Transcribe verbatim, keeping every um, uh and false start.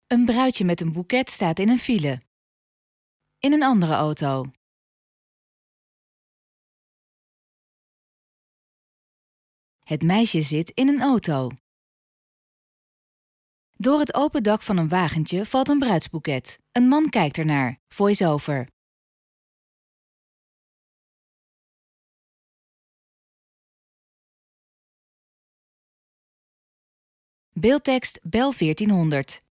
Een bruidje met een boeket staat in een file. In een andere auto. Het meisje zit in een auto. Door het open dak van een wagentje valt een bruidsboeket. Een man kijkt ernaar. Voice-over. Beeldtekst bel veertienhonderd.